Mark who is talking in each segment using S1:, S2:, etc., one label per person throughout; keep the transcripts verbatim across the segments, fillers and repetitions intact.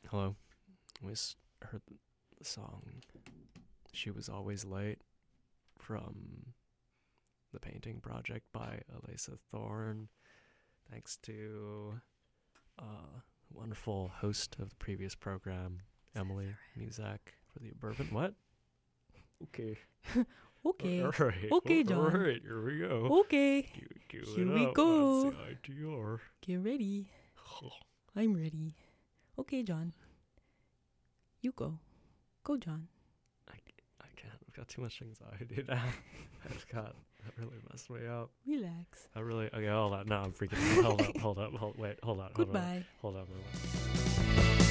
S1: Hello. We s- heard the, the song She Was Always Late from the Painting Project by Elisa Thorne. Thanks to uh, wonderful host of the previous program, Emily Muzak, for the bourbon. What? Okay.
S2: Okay.
S1: All right.
S2: Okay, John.
S1: All right, here we go.
S2: Okay.
S1: Do, do
S2: Here
S1: it
S2: we
S1: up.
S2: go.
S1: That's the I T R.
S2: Get ready. I'm ready. Okay, John. You go. Go, John.
S1: I, I can't. I've got too much anxiety now. I just got, that really messed me up.
S2: Relax.
S1: I really, okay, hold on. Now I'm freaking out. Hold up, hold up, hold, wait, hold on. Hold
S2: Goodbye.
S1: On, hold on, hold on.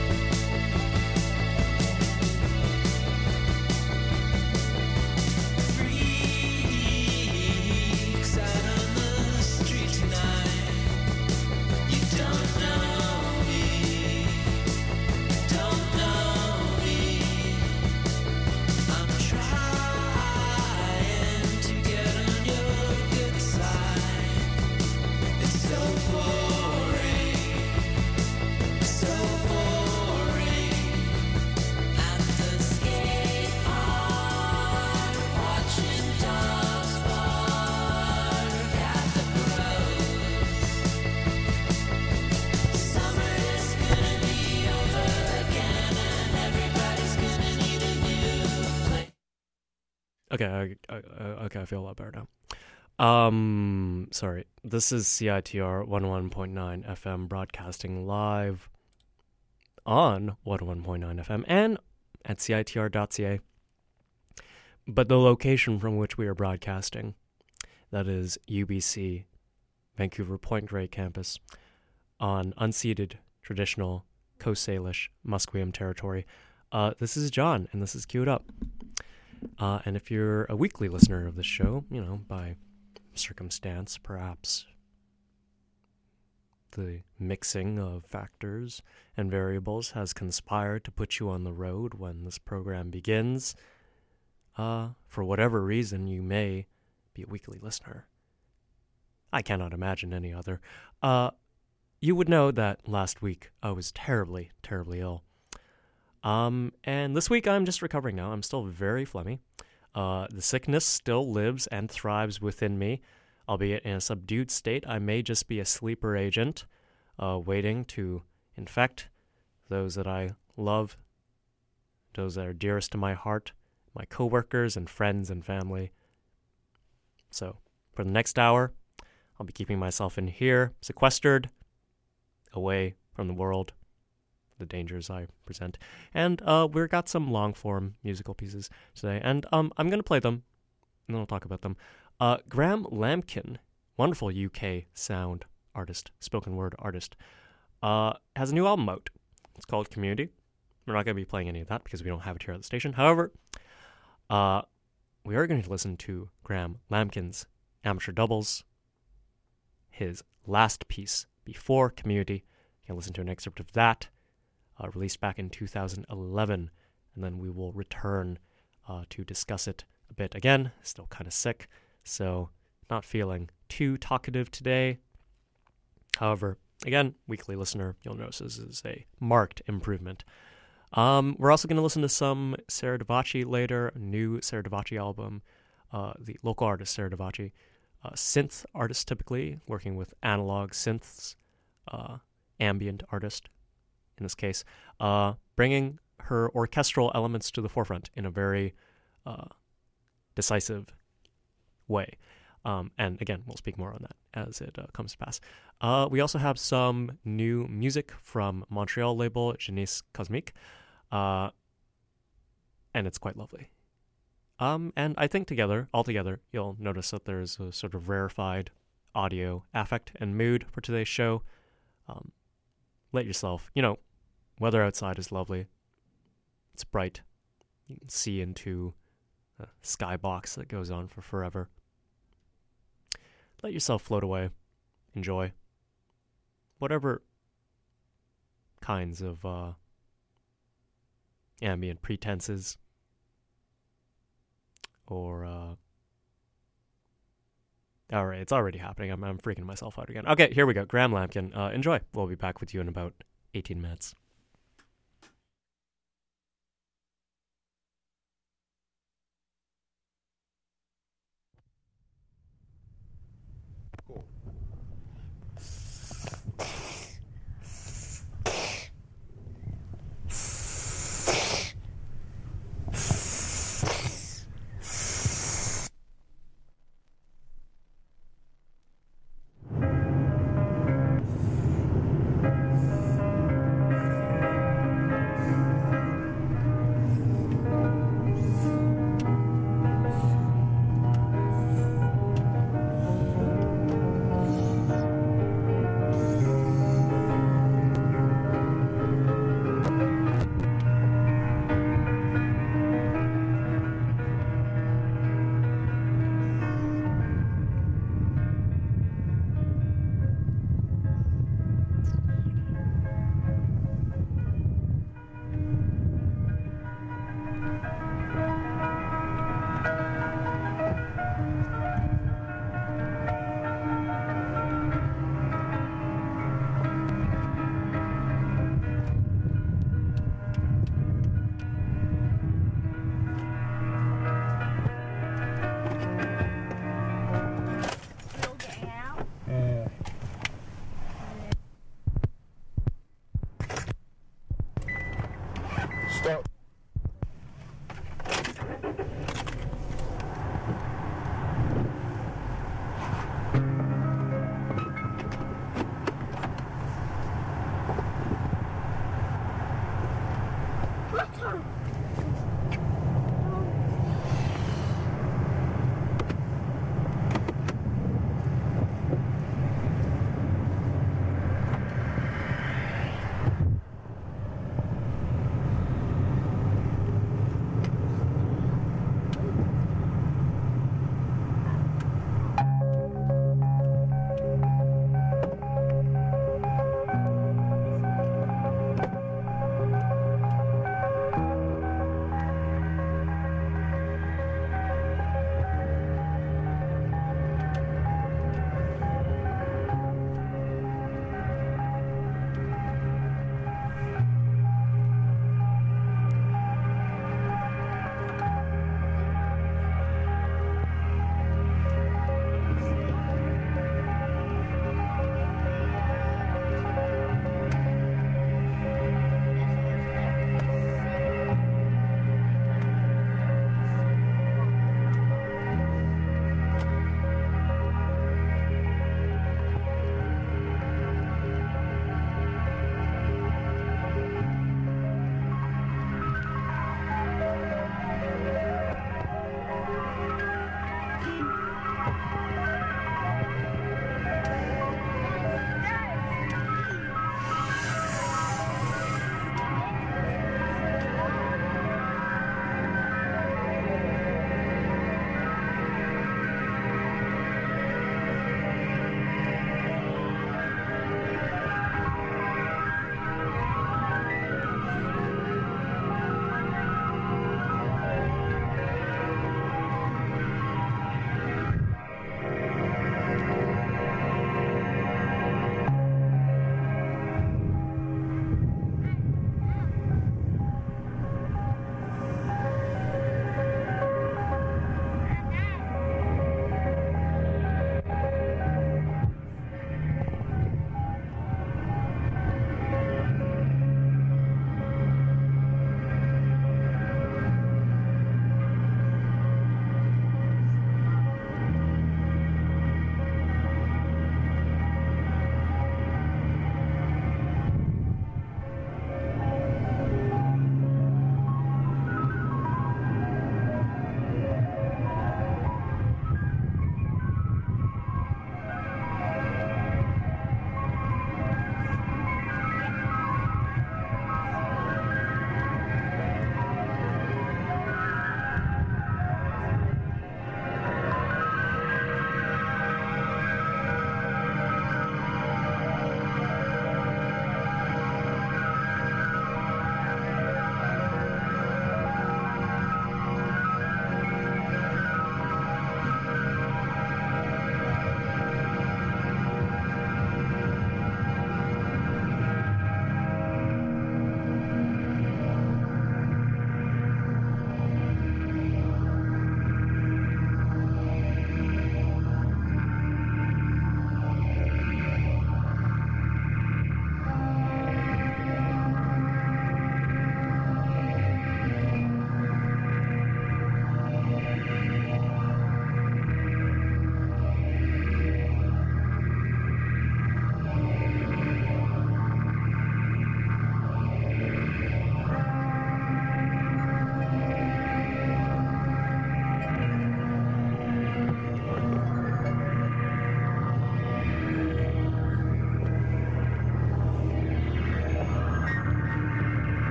S3: Freaks out on the street tonight. You don't know me, don't know me. I'm trying to get on your good side. It's so boring, so boring. At the skate park, watching dogs bark at the crows. Summer is gonna be over again, and everybody's gonna need a new place.
S1: Okay, I, I, I- okay, I feel a lot better now. Um, sorry. This is C I T R one oh one point nine F M broadcasting live on one oh one point nine F M and at C I T R dot C A. But the location from which we are broadcasting, that is U B C, Vancouver Point Grey campus, on unceded, traditional, Coast Salish, Musqueam territory. Uh, this is John, and this is Queued Up. Uh, and if you're a weekly listener of this show, you know, by circumstance, perhaps the mixing of factors and variables has conspired to put you on the road when this program begins, uh, for whatever reason, you may be a weekly listener. I cannot imagine any other. Uh, you would know that last week I was terribly, terribly ill. Um, and this week I'm just recovering now. I'm still very phlegmy. Uh, the sickness still lives and thrives within me, albeit in a subdued state. I may just be a sleeper agent, uh, waiting to infect those that I love, those that are dearest to my heart, my coworkers and friends and family. So, for the next hour, I'll be keeping myself in here, sequestered, away from the world, the dangers I present. And uh, we've got some long-form musical pieces today, and um, I'm going to play them, and then I'll talk about them. Uh, Graham Lampkin, wonderful U K sound artist, spoken word artist, uh, has a new album out. It's called Community. We're not going to be playing any of that because we don't have it here at the station. However, uh, we are going to listen to Graham Lampkin's Amateur Doubles, his last piece before Community. You can listen to an excerpt of that, uh, released back in two thousand eleven, and then we will return uh, to discuss it a bit again. Still kind of sick, so not feeling too talkative today. However, again, weekly listener, you'll notice this is a marked improvement. Um, we're also going to listen to some Sarah Davachi later, a new Sarah Davachi album, uh, the local artist Sarah Davachi, uh, synth artist typically, working with analog synths, uh, ambient artist in this case, uh, bringing her orchestral elements to the forefront in a very uh, decisive way. Um, and again, we'll speak more on that as it uh, comes to pass. Uh, we also have some new music from Montreal label Jeunesse Cosmique, uh, and it's quite lovely. Um, and I think together, altogether, you'll notice that there's a sort of rarefied audio affect and mood for today's show. Um, let yourself, you know, weather outside is lovely. It's bright. You can see into a skybox that goes on for forever. Let yourself float away. Enjoy. Whatever kinds of uh, ambient pretenses or uh, all right, it's already happening. I'm, I'm freaking myself out again. Okay, here we go. Graham Lampkin. Uh, enjoy. We'll be back with you in about eighteen minutes.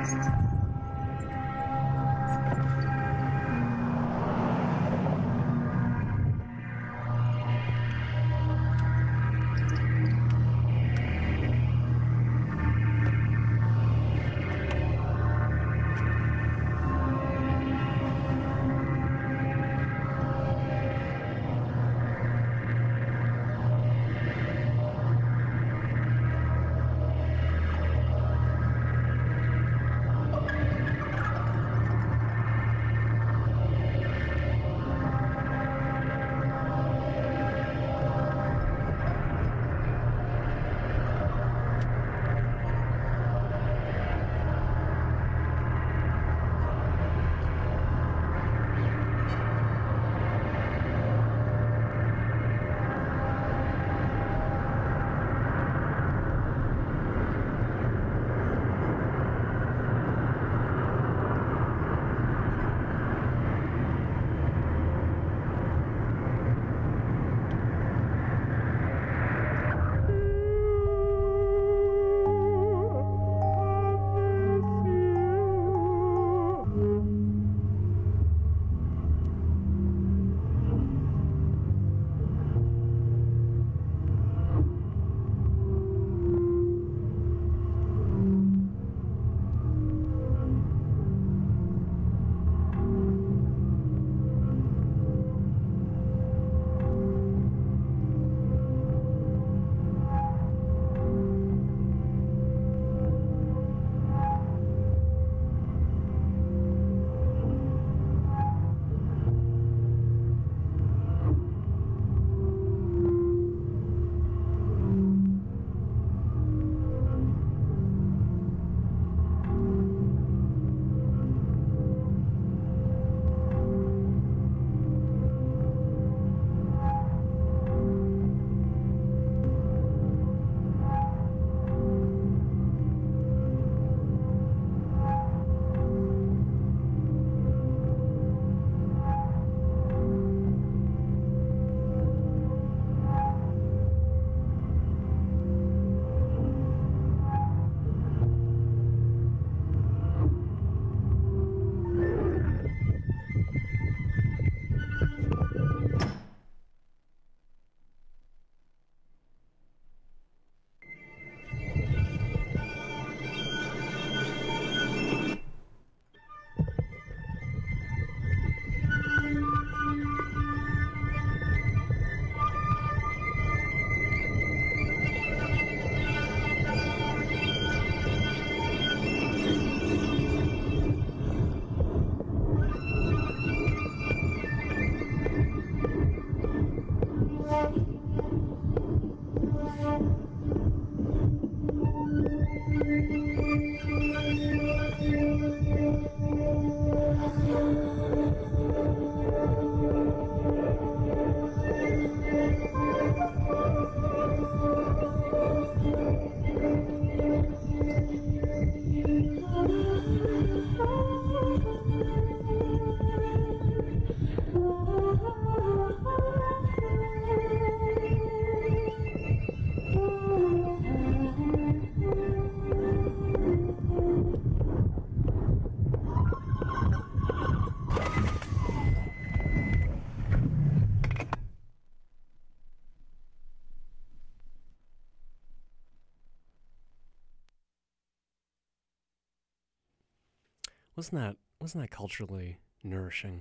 S1: Wasn't that wasn't that culturally nourishing?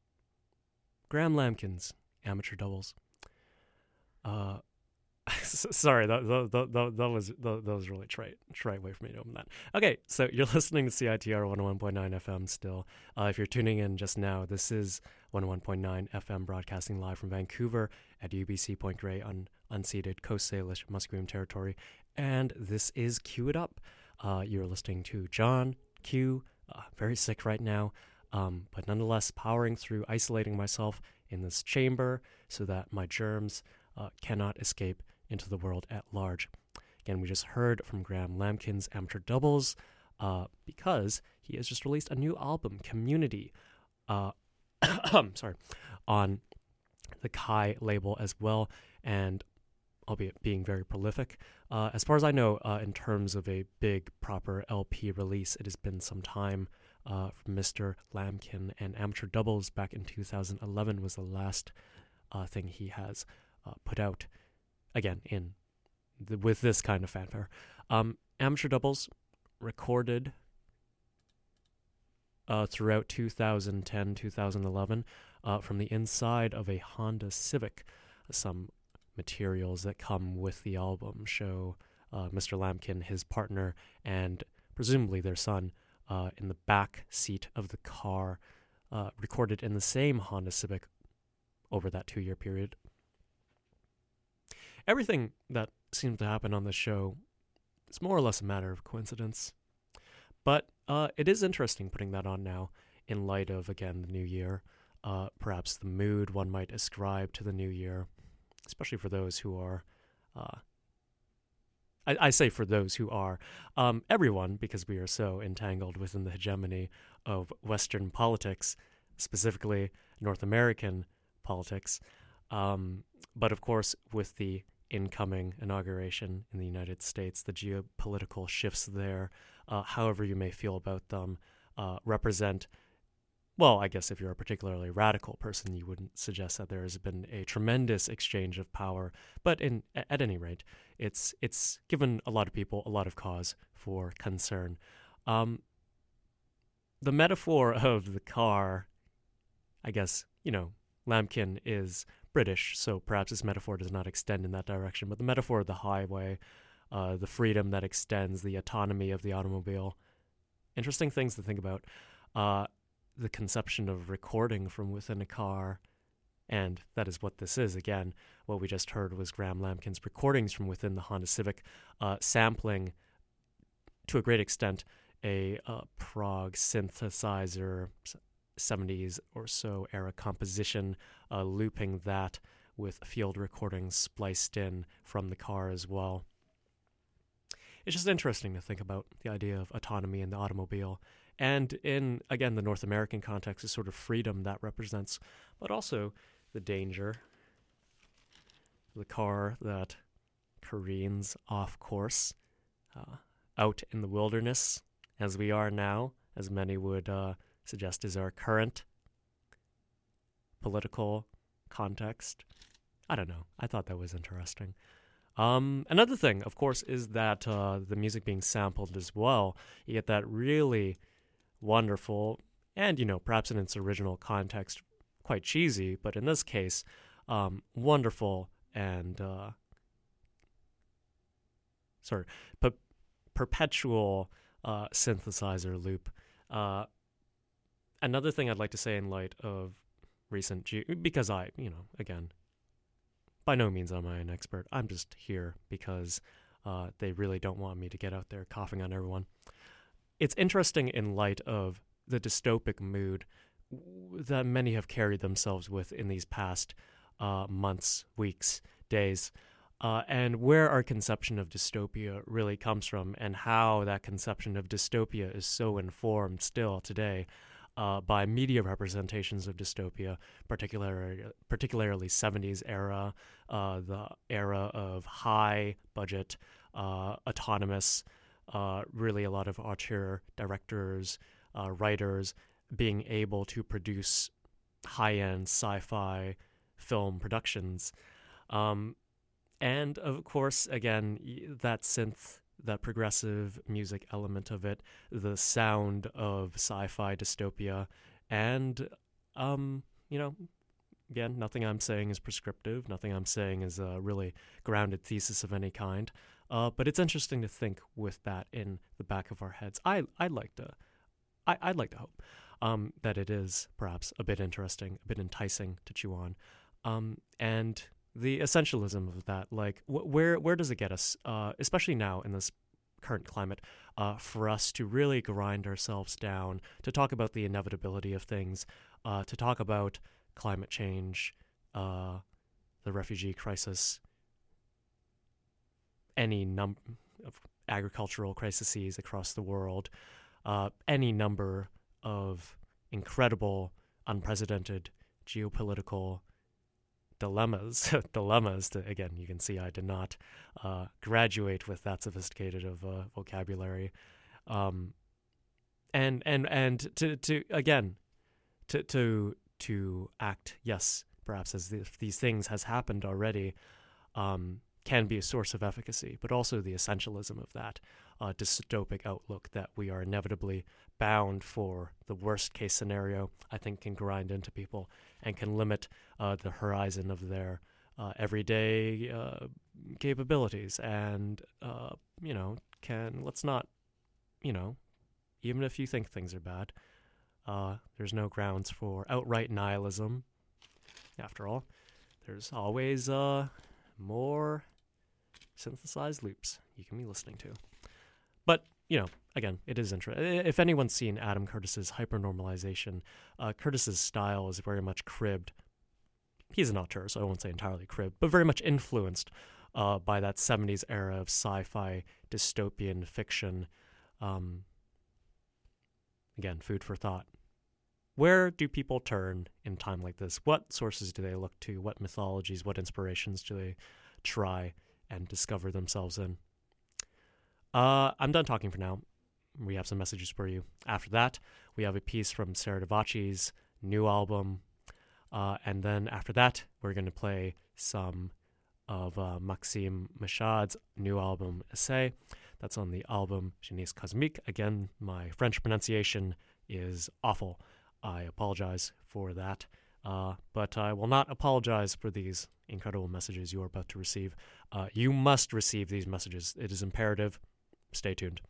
S1: Graham Lamkins, amateur doubles. Uh, sorry, that that, that, that, that was that, that was really trite trite way for me to open that. Okay, so you're listening to C I T R one oh one point nine F M still. Uh, if you're tuning in just now, this is one oh one point nine F M broadcasting live from Vancouver at U B C Point Grey on unceded Coast Salish Musqueam territory, and this is Cue It Up. Uh, you're listening to John Q. Uh, very sick right now, um, but nonetheless powering through, isolating myself in this chamber so that my germs uh, cannot escape into the world at large. Again, we just heard from Graham Lamkins, amateur doubles, uh, because he has just released a new album, Community, uh, sorry, on the Kai label as well. And albeit being very prolific. Uh, as far as I know, uh, in terms of a big proper L P release, it has been some time. Uh, from Mister Lamkin, and Amateur Doubles back in two thousand eleven was the last uh, thing he has uh, put out. Again, in the, with this kind of fanfare. Um, Amateur Doubles recorded uh, throughout two thousand ten, two thousand eleven uh, from the inside of a Honda Civic. Some materials that come with the album show uh, Mister Lamkin, his partner, and presumably their son, Uh, in the back seat of the car, uh, recorded in the same Honda Civic over that two-year period. Everything that seemed to happen on the show is more or less a matter of coincidence. But uh, it is interesting putting that on now in light of, again, the new year. Uh, perhaps the mood one might ascribe to the new year, especially for those who are... Uh, I, I say for those who are, um, everyone, because we are so entangled within the hegemony of Western politics, specifically North American politics. Um, but of course, with the incoming inauguration in the United States, the geopolitical shifts there, uh, however you may feel about them, uh, represent, well, I guess if you're a particularly radical person, you wouldn't suggest that there has been a tremendous exchange of power. But in at any rate, it's it's given a lot of people a lot of cause for concern. Um, the metaphor of the car, I guess, you know, Lamkin is British, so perhaps this metaphor does not extend in that direction. But the metaphor of the highway, uh, the freedom that extends, the autonomy of the automobile, interesting things to think about. Uh, the conception of recording from within a car, and that is what this is. Again, what we just heard was Graham Lamkin's recordings from within the Honda Civic, uh, sampling, to a great extent, a uh, prog synthesizer, seventies or so era composition, uh, looping that with field recordings spliced in from the car as well. It's just interesting to think about the idea of autonomy in the automobile. And in, again, the North American context, the sort of freedom that represents, but also the danger, the car that careens off course, uh, out in the wilderness, as we are now, as many would uh, suggest is our current political context. I don't know. I thought that was interesting. Um, another thing, of course, is that uh, the music being sampled as well. You get that really wonderful, and, you know, perhaps in its original context, quite cheesy, but in this case, um, wonderful and uh, sorry, per- perpetual uh, synthesizer loop. Uh, another thing I'd like to say in light of recent, ge- because I, you know, again, by no means am I an expert. I'm just here because uh, they really don't want me to get out there coughing on everyone. It's interesting in light of the dystopic mood that many have carried themselves with in these past uh, months, weeks, days, uh, and where our conception of dystopia really comes from, and how that conception of dystopia is so informed still today uh, by media representations of dystopia, particularly particularly seventies era, uh, the era of high budget, uh, autonomous. Uh, really a lot of auteur directors, uh, writers being able to produce high-end sci-fi film productions. Um, and, of course, again, that synth, that progressive music element of it, the sound of sci-fi dystopia, and, um, you know, again, nothing I'm saying is prescriptive, nothing I'm saying is a really grounded thesis of any kind. Uh, but it's interesting to think with that in the back of our heads. I I'd like to, I I'd like to hope, um, that it is perhaps a bit interesting, a bit enticing to chew on, um, and the essentialism of that. Like, wh- where where does it get us? Uh, especially now in this current climate, uh, for us to really grind ourselves down, to talk about the inevitability of things, uh, to talk about climate change, uh, the refugee crisis. Any number of agricultural crises across the world, uh, any number of incredible, unprecedented geopolitical dilemmas. dilemmas. To, again, you can see I did not uh, graduate with that sophisticated of uh, vocabulary. Um, and and and to to again, to to to act, yes, perhaps as if these things has happened already, um, can be a source of efficacy, but also the essentialism of that uh, dystopic outlook that we are inevitably bound for the worst case scenario, I think can grind into people and can limit uh, the horizon of their uh, everyday uh, capabilities. And, uh, you know, can, let's not, you know, even if you think things are bad, uh, there's no grounds for outright nihilism. After all, there's always uh, more synthesized loops you can be listening to. But, you know, again, it is interesting. If anyone's seen Adam Curtis's Hypernormalization, uh, Curtis's style is very much cribbed. He's an auteur, so I won't say entirely cribbed, but very much influenced uh, by that seventies era of sci-fi dystopian fiction. Um, again, food for thought. Where do people turn in time like this? What sources do they look to? What mythologies, what inspirations do they try and discover themselves in? Uh, I'm done talking for now. We have some messages for you. After that, we have a piece from Sarah Davachi's new album. Uh, and then after that, we're going to play some of uh, Maxime Machad's new album, Essay. That's on the album Jeunesse Cosmique. Again, my French pronunciation is awful. I apologize for that. Uh, but I will not apologize for these incredible messages you are about to receive. Uh, you must receive these messages. It is imperative. Stay tuned.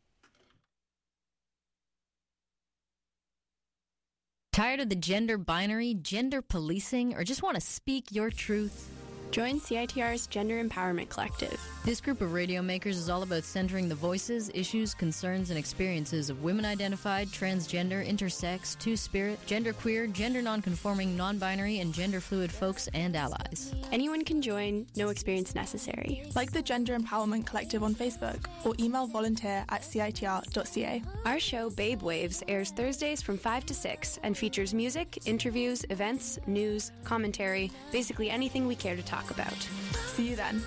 S4: Tired of the gender binary, gender policing, or just want to speak your truth?
S5: Join C I T R's Gender Empowerment Collective.
S4: This group of radio makers is all about centering the voices, issues, concerns, and experiences of women-identified, transgender, intersex, two-spirit, genderqueer, gender nonconforming, non-binary, and gender-fluid folks and allies.
S5: Anyone can join, no experience necessary.
S6: Like the Gender Empowerment Collective on Facebook or email volunteer at C I T R dot C A.
S5: Our show, Babe Waves, airs Thursdays from five to six and features music, interviews, events, news, commentary, basically anything we care to talk about.
S6: See you then.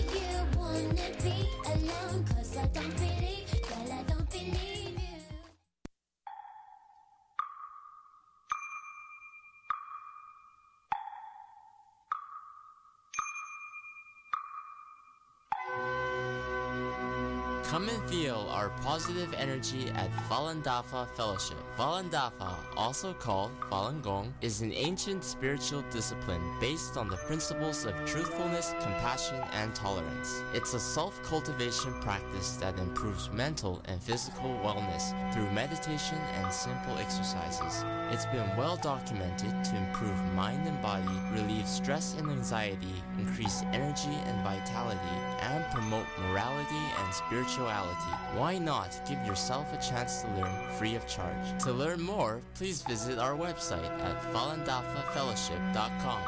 S7: Come and feel our positive energy at Falun Dafa Fellowship. Falun Dafa, also called Falun Gong, is an ancient spiritual discipline based on the principles of truthfulness, compassion, and tolerance. It's a self-cultivation practice that improves mental and physical wellness through meditation and simple exercises. It's been well documented to improve mind and body, relieve stress and anxiety, increase energy and vitality, and promote morality and spirituality. Why not give yourself a chance to learn free of charge? To learn more, please visit our website at falun dafa fellowship dot com.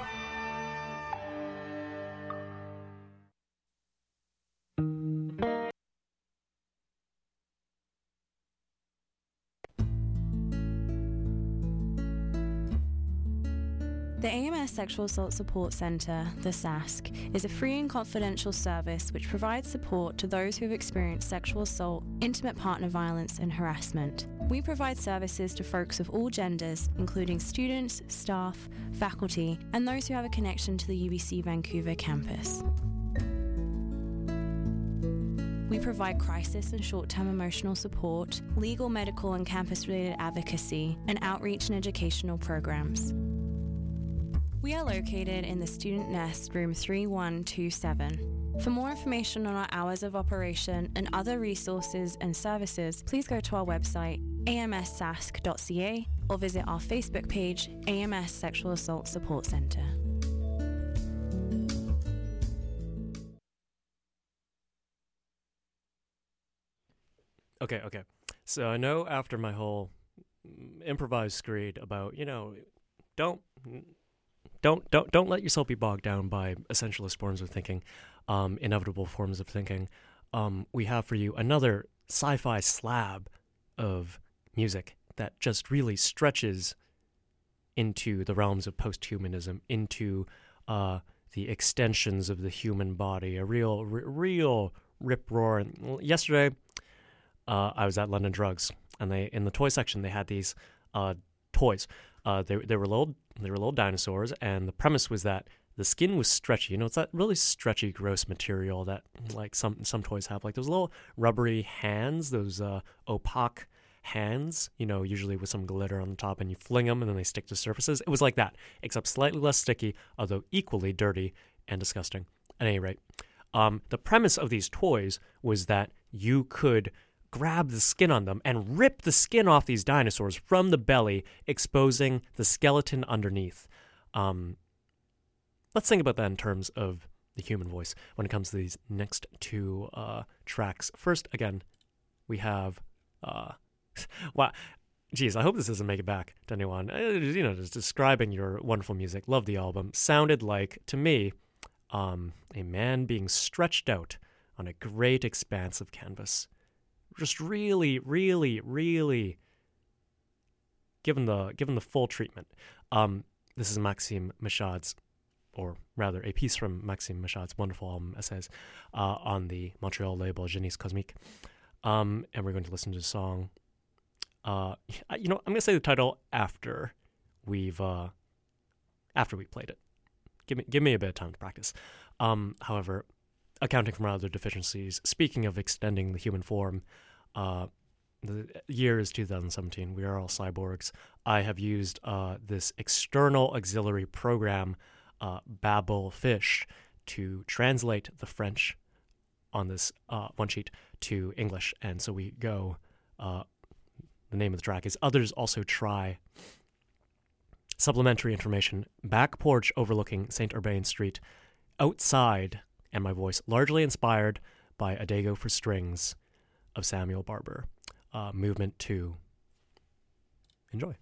S5: The A M S Sexual Assault Support Centre, the S A S C, is a free and confidential service which provides support to those who have experienced sexual assault, intimate partner violence and harassment. We provide services to folks of all genders, including students, staff, faculty, and those who have a connection to the U B C Vancouver campus. We provide crisis and short-term emotional support, legal, medical and campus-related advocacy, and outreach and educational programs. We are located in the Student Nest, room three one two seven. For more information on our hours of operation and other resources and services, please go to our website, a m s s a s c dot c a, or visit our Facebook page, A M S Sexual Assault Support Centre.
S1: Okay, okay. So I know after my whole improvised screed about, you know, don't... Don't don't don't let yourself be bogged down by essentialist forms of thinking, um, inevitable forms of thinking. Um, we have for you another sci-fi slab of music that just really stretches into the realms of post-humanism, into uh, the extensions of the human body, a real, r- real rip roar. And yesterday, uh, I was at London Drugs, and they in the toy section they had these uh, toys. Uh, they they were little they were little dinosaurs, and the premise was that the skin was stretchy. You know, it's that really stretchy, gross material that like some some toys have, like those little rubbery hands, those uh, opaque hands, you know, usually with some glitter on the top, and you fling them and then they stick to surfaces. It was like that, except slightly less sticky, although equally dirty and disgusting. At any rate, um, the premise of these toys was that you could grab the skin on them and rip the skin off these dinosaurs from the belly, exposing the skeleton underneath. Um, let's think about that in terms of the human voice when it comes to these next two uh, tracks. First, again, we have... Uh, wow. Geez, I hope this doesn't make it back to anyone. Uh, you know, just describing your wonderful music. Love the album. Sounded like, to me, um, a man being stretched out on a great expanse of canvas. Just really, really, really given the given the full treatment. Um, this is Maxime Michaud's, or rather a piece from Maxime Michaud's wonderful album Essays uh, on the Montreal label Génie Cosmique. Um, and we're going to listen to the song. Uh, you know, I'm going to say the title after we've uh, after we played it. Give me give me a bit of time to practice. Um, however, accounting for my other deficiencies, speaking of extending the human form, uh, the year is two thousand seventeen. We are all cyborgs. I have used uh, this external auxiliary program, uh, Babel Fish, to translate the French on this uh, one sheet to English. And so we go, uh, the name of the track is Others Also Try. Supplementary information, back porch overlooking Saint Urbain Street, outside, and my voice largely inspired by Adagio for Strings of Samuel Barber. Uh, movement two. Enjoy.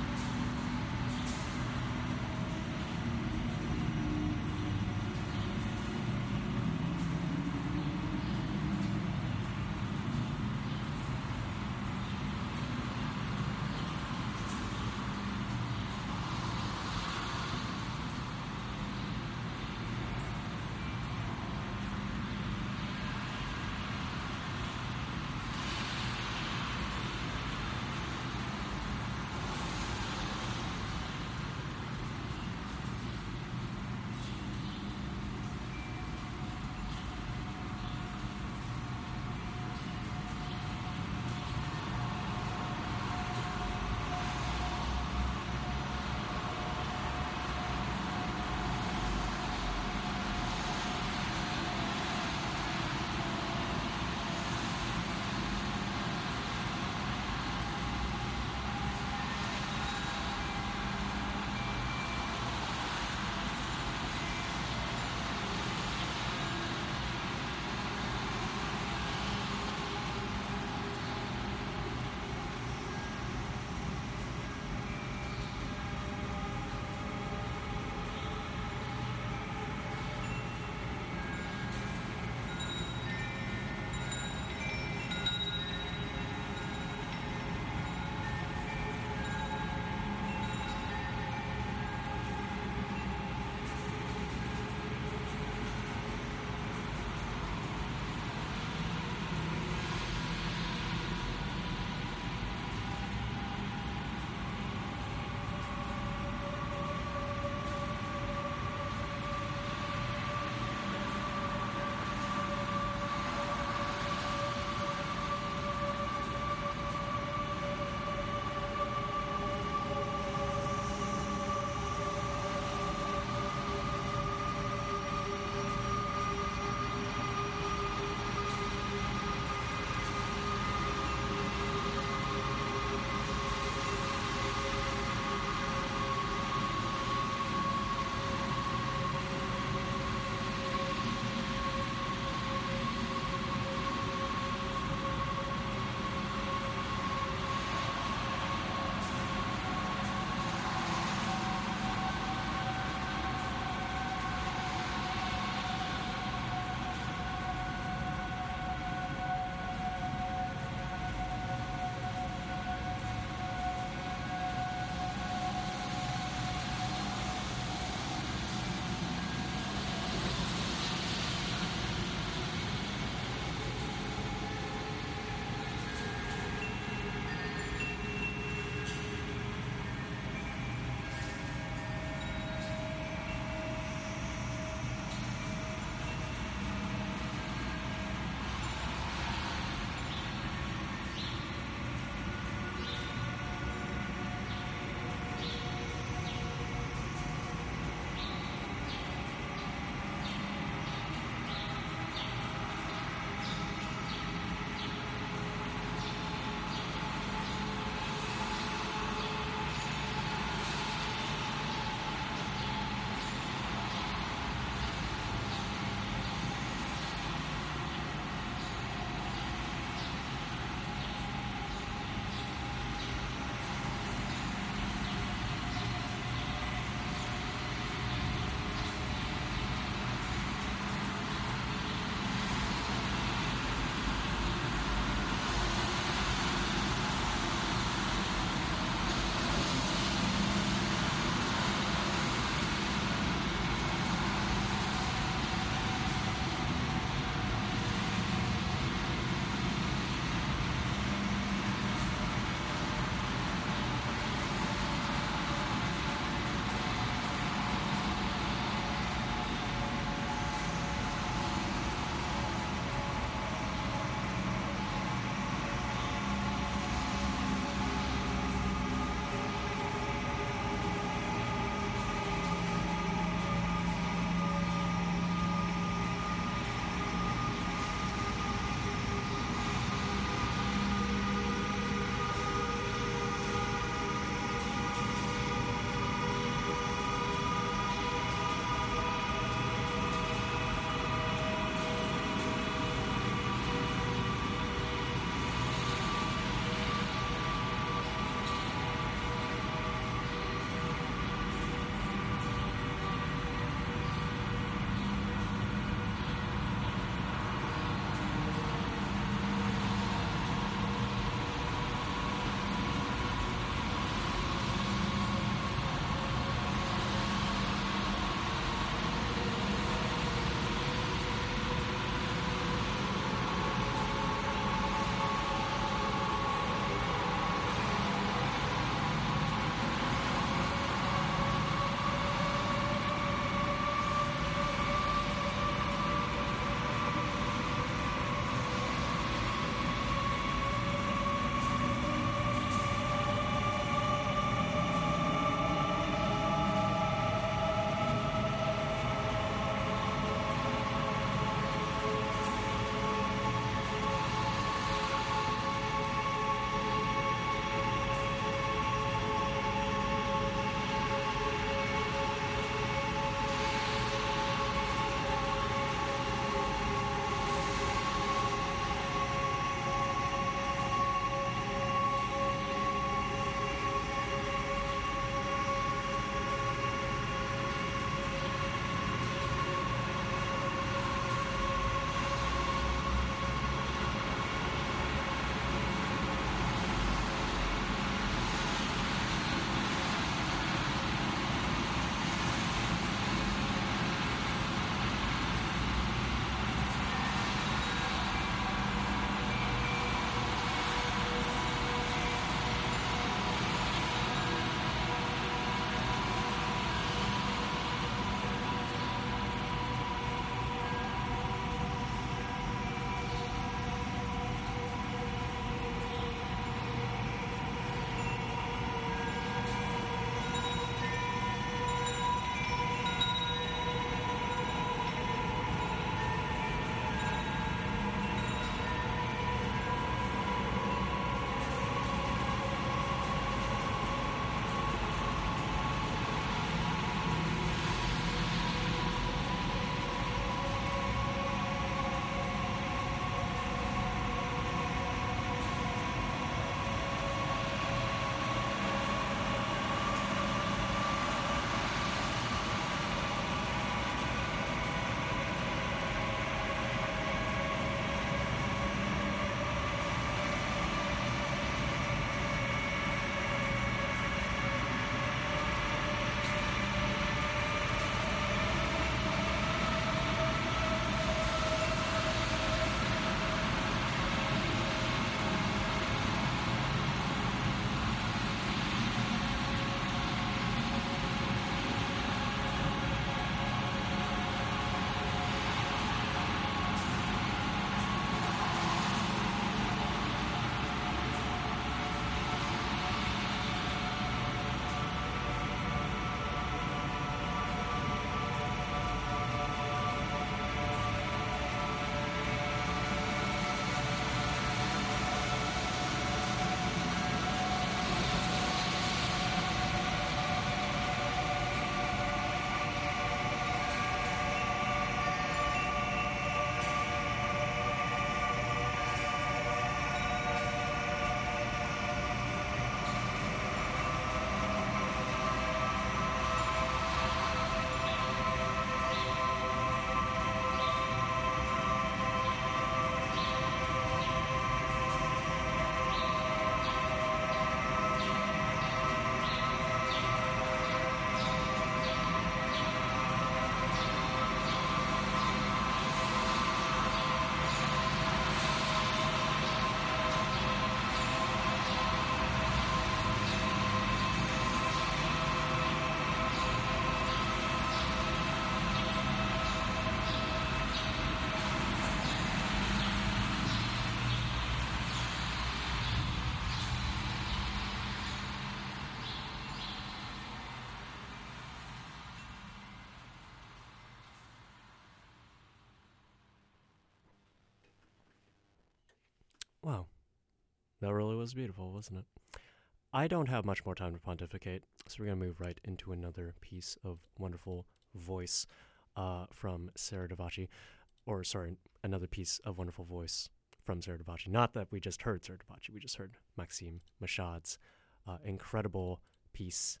S1: wow, that really was beautiful, wasn't it? I don't have much more time to pontificate, so we're going to move right into another piece of wonderful voice uh, from Sarah Davachi, or sorry, another piece of wonderful voice from Sarah Davachi. Not that we just heard Sarah Davachi, we just heard Maxime Machad's uh, incredible piece.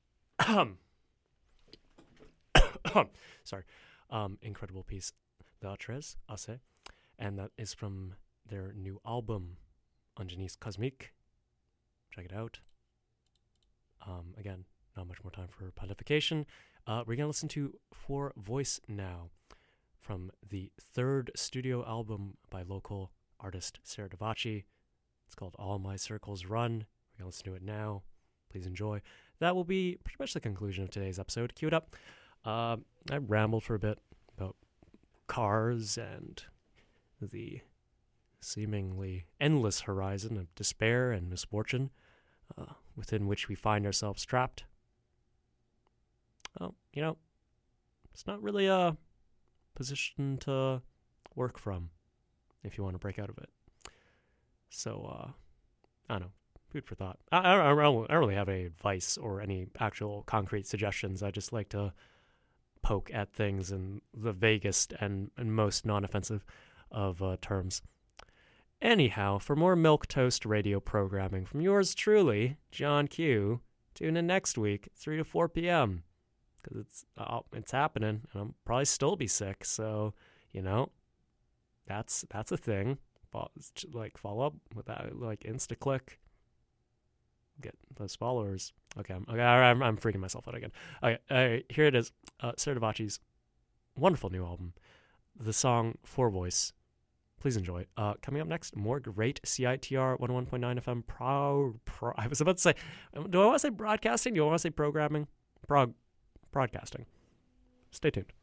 S1: Sorry, um, incredible piece, The Tres Assez, and that is from their new album, Ingénieux Cosmique. Check it out. Um, again, not much more time for pontification. Uh, we're going to listen to For Voice now from the third studio album by local artist Sarah Davachi. It's called All My Circles Run. We're going to listen to it now. Please enjoy. That will be pretty much the conclusion of today's episode. Cue it up. Uh, I rambled for a bit about cars and the seemingly endless horizon of despair and misfortune uh, within which we find ourselves trapped. Well, you know, it's not really a position to work from if you want to break out of it. So, uh, I don't know, food for thought. I, I, I don't really have any advice or any actual concrete suggestions. I just like to poke at things in the vaguest and, and most non-offensive of uh, terms. Anyhow, for more Milquetoast radio programming from yours truly, John Q, tune in next week, three to four p.m., because it's, uh, it's happening, and I'll probably still be sick, so, you know, that's that's a thing. Follow, like, follow up with that, like, Insta-click, get those followers. Okay, I'm, okay, I'm, I'm freaking myself out again. Okay, uh, here it is, uh, Sarah Davachi's wonderful new album, the song For Voice. Please enjoy. Uh, coming up next, more great C I T R one oh one point nine F M. Pro, pro, I was about to say, do I want to say broadcasting? Do I want to say programming? Prog, broadcasting. Stay tuned.